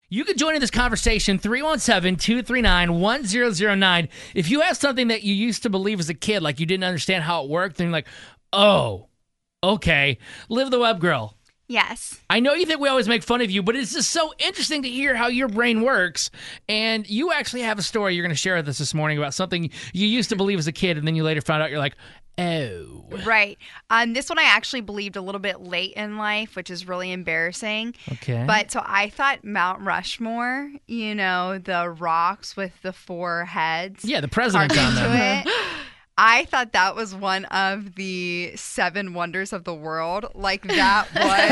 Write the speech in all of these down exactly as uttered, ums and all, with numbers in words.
You can join in this conversation, three one seven, two three nine, one zero zero nine. If you have something that you used to believe as a kid, like you didn't understand how it worked, then you're like, oh, okay. Live the Web Girl. Yes. I know you think we always make fun of you, but it's just so interesting to hear how your brain works. And you actually have a story you're going to share with us this morning about something you used to believe as a kid, and then you later found out you're like, oh. Right. Um, this one I actually believed a little bit late in life, which is really embarrassing. Okay. But so I thought Mount Rushmore, you know, the rocks with the four heads. Yeah, the president's on carved them. into it. I thought that was one of the seven wonders of the world. Like, that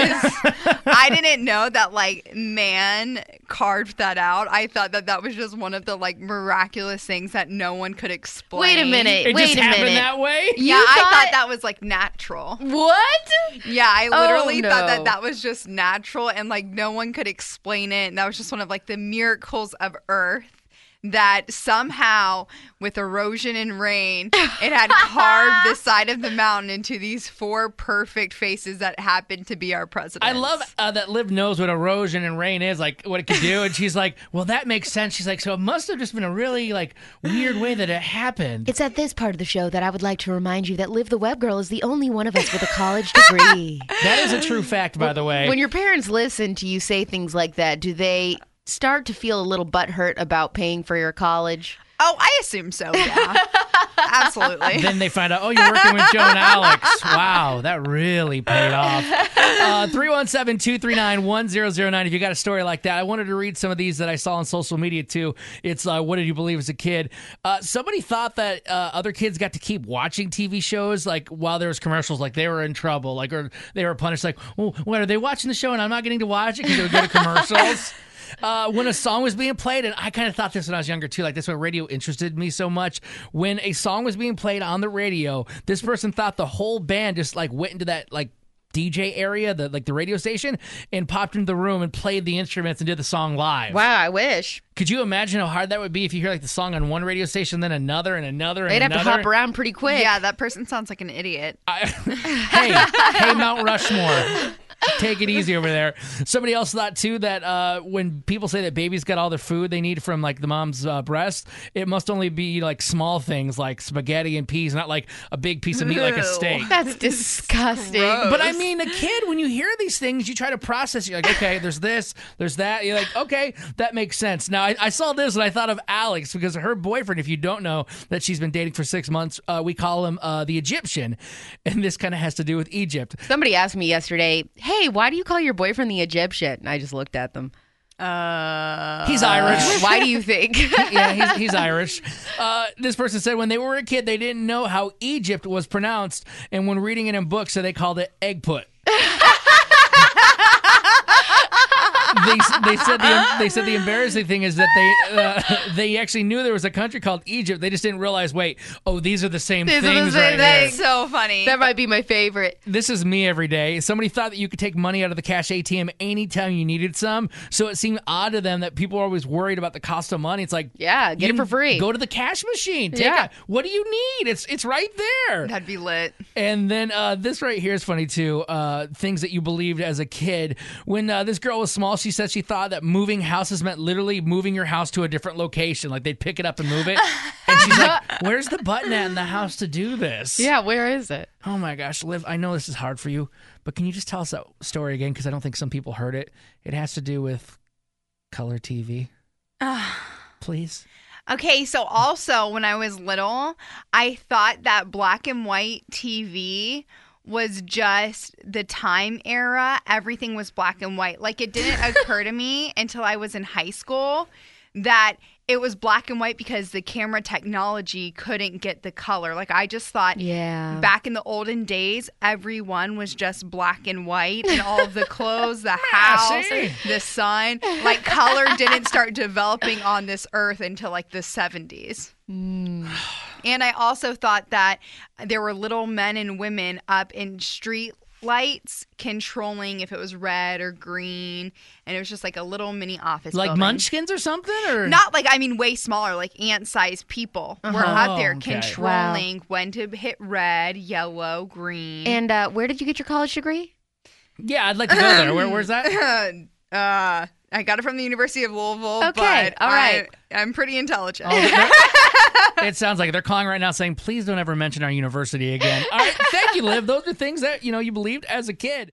was, I didn't know that, like, man carved that out. I thought that that was just one of the, like, miraculous things that no one could explain. Wait a minute. It Wait just a happened minute. that way? Yeah, You I thought- thought that was, like, natural. What? Yeah, I literally Oh, thought no. that that was just natural and, like, no one could explain it. And that was just one of, like, the miracles of Earth. That somehow, with erosion and rain, it had carved the side of the mountain into these four perfect faces that happened to be our presidents. I love uh, that Liv knows what erosion and rain is, like what it can do. And she's like, well, that makes sense. She's like, so it must have just been a really like weird way that it happened. It's at this part of the show that I would like to remind you that Liv the Web Girl is the only one of us with a college degree. That is a true fact, by the way. When your parents listen to you say things like that, do they start to feel a little butthurt about paying for your college? Oh, I assume so, yeah. Absolutely. Then they find out, oh, you're working with Joe and Alex. Wow, that really paid off. Uh, three one seven, two three nine, one zero zero nine. If you got a story like that, I wanted to read some of these that I saw on social media, too. It's uh, what did you believe as a kid? Uh, somebody thought that uh, other kids got to keep watching T V shows like while there was commercials, like they were in trouble, like or they were punished. Like, well, what, are they watching the show and I'm not getting to watch it because they would go to commercials? Uh, when a song was being played, and I kind of thought this when I was younger too, like that's why radio interested me so much. When a song was being played on the radio, this person thought the whole band just like went into that like D J area, the like the radio station, and popped into the room and played the instruments and did the song live. Wow, I wish. Could you imagine how hard that would be if you hear like the song on one radio station, then another and another and They'd have another? to hop around pretty quick. Yeah, that person sounds like an idiot. I, hey, hey, Mount Rushmore. Take it easy over there. Somebody else thought, too, that uh, when people say that babies got all their food they need from, like, the mom's uh, breast, it must only be, like, small things like spaghetti and peas, not, like, a big piece of meat like a steak. That's disgusting. Gross. But, I mean, a kid, when you hear these things, you try to process. You're like, okay, there's this, there's that. You're like, okay, that makes sense. Now, I, I saw this and I thought of Alex because her boyfriend, if you don't know that she's been dating for six months, uh, we call him uh, the Egyptian. And this kind of has to do with Egypt. Somebody asked me yesterday, hey, why do you call your boyfriend the Egyptian? And I just looked at them. Uh, He's Irish. Why do you think? Yeah, he's, he's Irish. Uh, this person said when they were a kid, they didn't know how Egypt was pronounced, and when reading it in books, so they called it egg put. They, they said the they said the embarrassing thing is that they uh, they actually knew there was a country called Egypt. They just didn't realize. Wait, oh, these are the same These are the things same right here. things. so funny. That might be my favorite. This is me every day. Somebody thought that you could take money out of the cash A T M anytime you needed some, so it seemed odd to them that people were always worried about the cost of money. It's like, Yeah, get you it for free. Go to the cash machine. Take Yeah. it. What do you need? It's it's right there. That'd be lit. And then uh, this right here is funny, too. Uh, things that you believed as a kid. When uh, this girl was small, she said she thought that moving houses meant literally moving your house to a different location. Like they'd pick it up and move it. And she's like, where's the button at in the house to do this? Yeah, where is it? Oh, my gosh. Liv, I know this is hard for you, but can you just tell us that story again? Because I don't think some people heard it. It has to do with color T V. Please. Okay, so also when I was little, I thought that black and white T V was just the time era. Everything was black and white. Like, it didn't occur to me until I was in high school that it was black and white because the camera technology couldn't get the color. Like, I just thought Yeah. back in the olden days, everyone was just black and white, and all of the clothes, the house, see? the sun. Like, color didn't start developing on this earth until like the seventies. And I also thought that there were little men and women up in street lights controlling if it was red or green, and it was just like a little mini office Like building. munchkins or something? Or Not like, I mean, way smaller, like ant-sized people were Uh-huh. up there Oh, okay. controlling when to hit red, yellow, green. And uh, where did you get your college degree? Yeah, I'd like to go there. Where, where's that? uh, I got it from the University of Louisville. Okay, but all right. I, I'm pretty intelligent. Oh, it sounds like they're calling right now saying, please don't ever mention our university again. All right, thank you, Liv. Those are things that, you know, you believed as a kid.